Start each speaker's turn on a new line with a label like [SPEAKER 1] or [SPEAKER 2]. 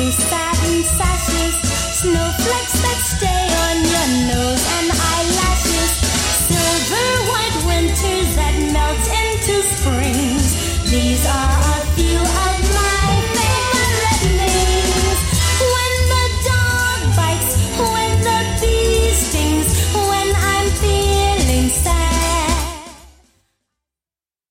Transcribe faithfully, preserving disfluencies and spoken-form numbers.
[SPEAKER 1] blue satin sashes, snowflakes that stay on your nose and eyelashes, silver white winters that melt into springs. These are